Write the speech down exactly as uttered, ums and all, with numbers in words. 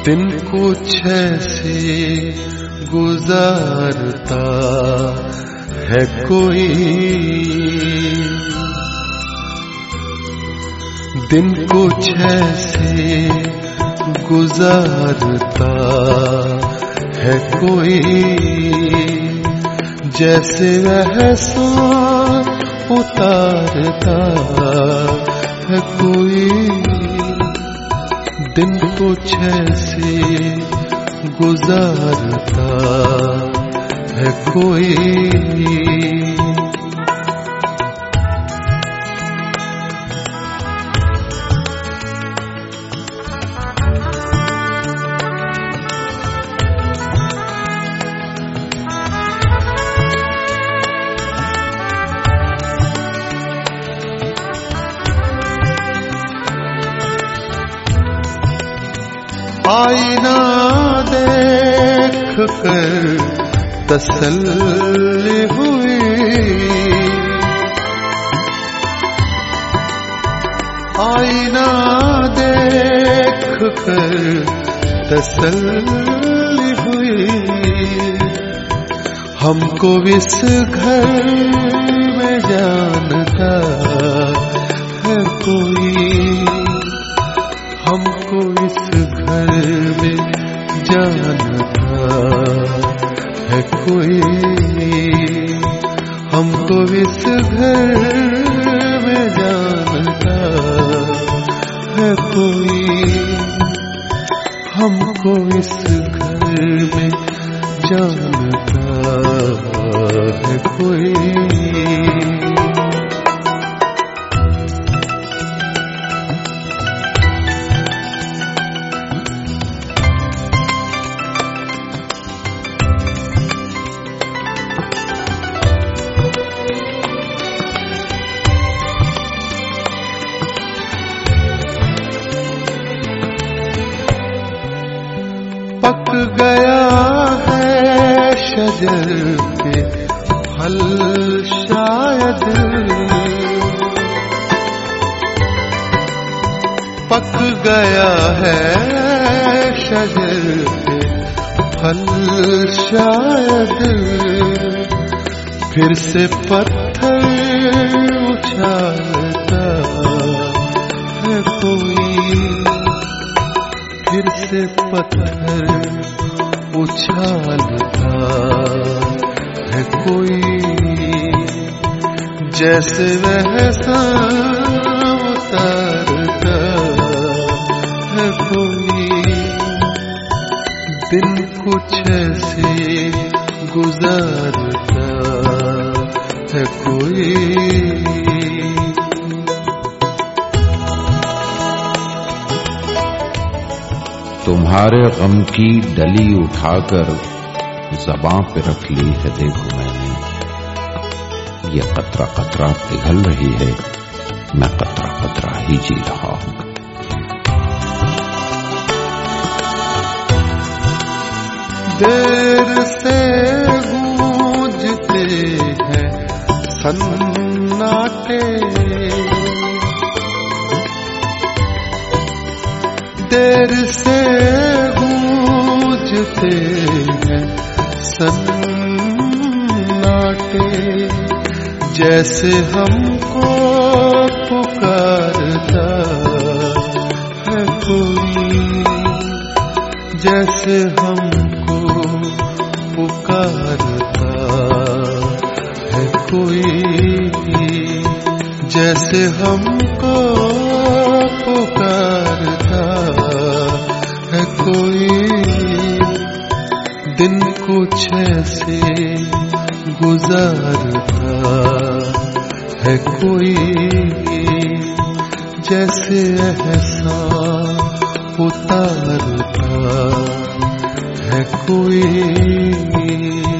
दिन कुछ ऐसे गुजारता है कोई, दिन कुछ ऐसे गुजारता है कोई, जैसे एहसान उतारता है कोई। दिन कुछ ऐसे गुजारता है कोई। आईना देख कर तसल्ली हुई, आईना देख कर तसल्ली हुई। हमको इस घर में जानता है कोई, हमको इस घर में जानता है कोई, हमको इस घर में जानता है कोई, हमको इस घर में जानता है कोई। पक गया है शजर पे फल शायद, पक गया है शजर पे फल शायद, फिर से पत्थर उछालता है कोई, फिर से पत्थर उछालता है कोई, जैसे एहसान उतारता है कोई। दिन कुछ ऐसे गुजारता है कोई। तुम्हारे गम की डली उठाकर ज़बां पे रख ली है देखो मैंने, ये कतरा कतरा पिघल रही है, मैं कतरा कतरा ही जी रहा हूं। देर से गूंजते हैं सन्नाटे, देर से गूंजते हैं सन्नाटे, जैसे हमको पुकारता है कोई, जैसे हमको पुकारता है कोई, जैसे हमको पुकारता है कोई। दिन कुछ ऐसे गुजारता है कोई, जैसे एहसान उतारता है कोई।